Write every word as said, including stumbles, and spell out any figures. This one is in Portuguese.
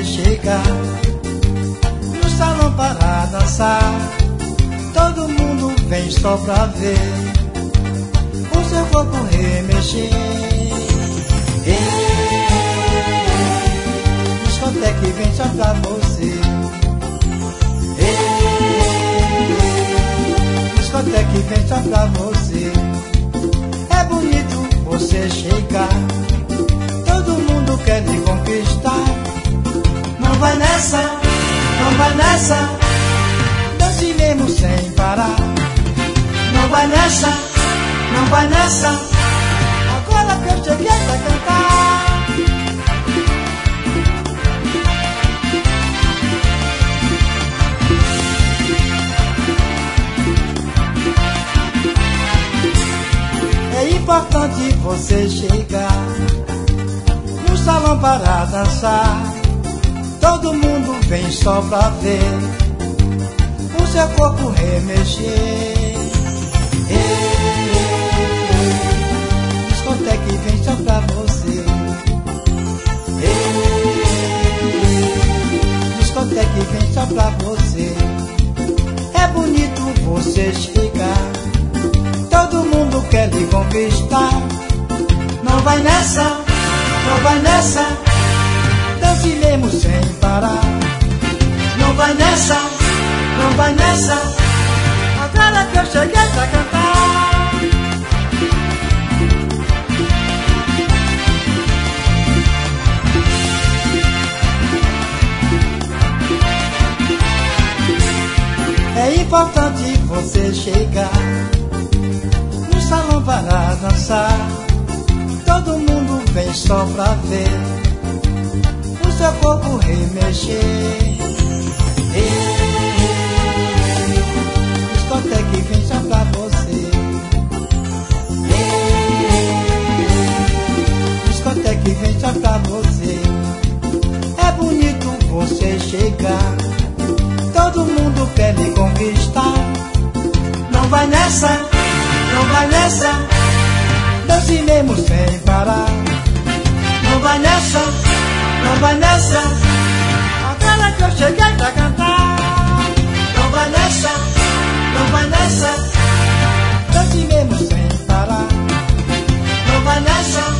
chegar no salão para dançar, todo mundo vem só pra ver o seu corpo remexer. Ei, discoteca vem só pra você. Ei, discoteca vem só pra você. É bonito você chegar, todo mundo quer te conquistar. Não vai nessa, não vai nessa, dance mesmo sem parar. Não vai nessa, não vai nessa, agora que eu cheguei pra cantar. É importante você chegar no salão para dançar, todo mundo vem só pra ver o seu corpo remexer. Ei, discoteca vem só pra você. Ei, discoteca vem só pra você. É bonito você chegar, todo mundo quer lhe conquistar. Não vai nessa, não vai nessa, dance mesmo sem parar. Não vai nessa, não vai nessa, agora que eu cheguei pra cantar. É importante você chegar no salão para dançar, todo mundo vem só pra ver o seu corpo remexer. Ei, discoteca vem só pra você. Ei, discoteca vem só pra você. É bonito você chegar, todo mundo quer lhe conquistar. Não vai nessa, não vai nessa, dance mesmo sem parar. Não vai nessa, não vai nessa, agora que eu cheguei pra cantar. Não vai nessa, não vai nessa, dance mesmo sem parar. Não vai nessa.